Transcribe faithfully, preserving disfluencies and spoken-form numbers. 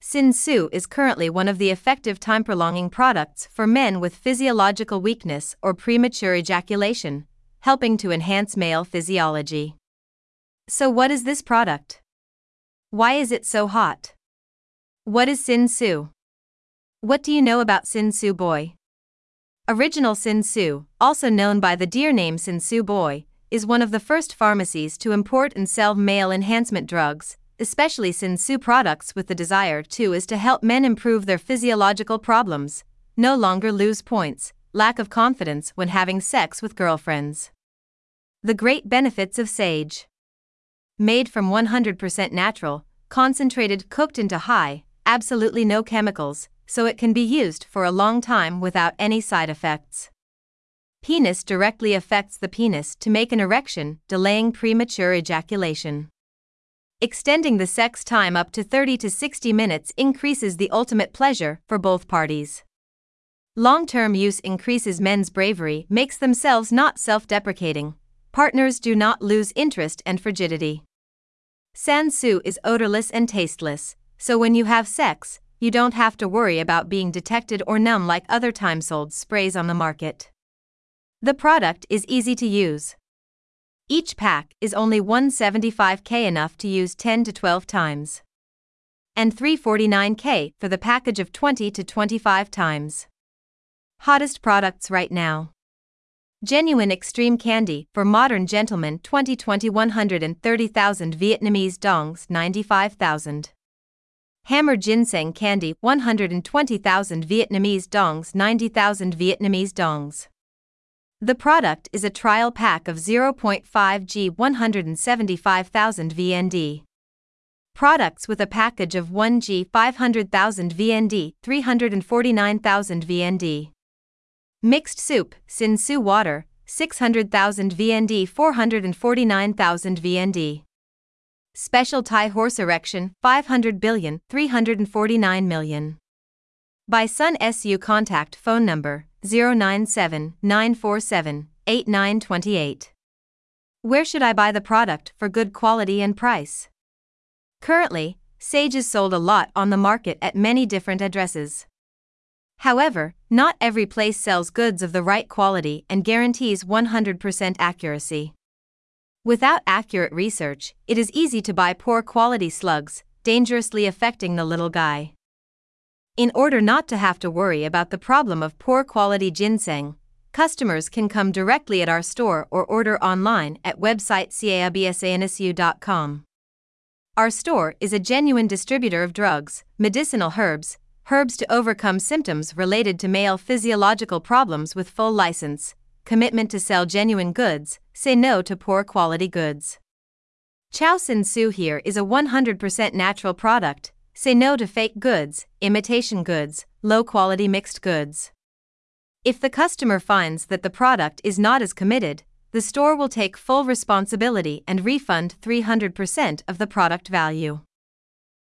Sin-Su is currently one of the effective time-prolonging products for men with physiological weakness or premature ejaculation, helping to enhance male physiology. So what is this product? Why is it so hot? What is Sin-Su? What do you know about Sin-Su Boy? Original Sin-Su, also known by the dear name Sin-Su Boy, is one of the first pharmacies to import and sell male enhancement drugs, especially Sin-Su products, with the desire to is to help men improve their physiological problems, no longer lose points, lack of confidence when having sex with girlfriends. The great benefits of sage. Made from one hundred percent natural, concentrated, cooked into high, absolutely no chemicals, so it can be used for a long time without any side effects. Penis directly affects the penis to make an erection, delaying premature ejaculation. Extending the sex time up to thirty to sixty minutes increases the ultimate pleasure for both parties. Long-term use increases men's bravery, makes themselves not self-deprecating. Partners do not lose interest and frigidity. Sin-Su is odorless and tasteless, so when you have sex, you don't have to worry about being detected or numb like other time-sold sprays on the market. The product is easy to use. Each pack is only one hundred seventy-five K, enough to use ten to twelve times. And three hundred forty-nine K for the package of twenty to twenty-five times. Hottest products right now. Genuine Extreme Candy for Modern Gentlemen twenty twenty one hundred thirty thousand Vietnamese dongs ninety-five thousand. Hammer Ginseng Candy one hundred twenty thousand Vietnamese dongs ninety thousand Vietnamese dongs. The product is a trial pack of zero point five grams one hundred seventy-five thousand V N D. Products with a package of one gram five hundred thousand V N D three hundred forty-nine thousand V N D. Mixed Soup Sin-Su Water six hundred thousand V N D four hundred forty-nine thousand V N D. Special Thai Horse Erection five hundred billion three hundred forty-nine million. By Sun-Su. Contact phone number zero nine seven nine four seven eight nine two eight. Where should I buy the product for good quality and price? Currently, Sage is sold a lot on the market at many different addresses. However, not every place sells goods of the right quality and guarantees one hundred percent accuracy. Without accurate research, it is easy to buy poor quality slugs, dangerously affecting the little guy. In order not to have to worry about the problem of poor quality ginseng, customers can come directly at our store or order online at website caabsansu dot com. Our store is a genuine distributor of drugs, medicinal herbs, herbs to overcome symptoms related to male physiological problems with full license, commitment to sell genuine goods, say no to poor quality goods. Chow Sin-Su here is a one hundred percent natural product. Say no to fake goods, imitation goods, low-quality mixed goods. If the customer finds that the product is not as committed, the store will take full responsibility and refund three hundred percent of the product value.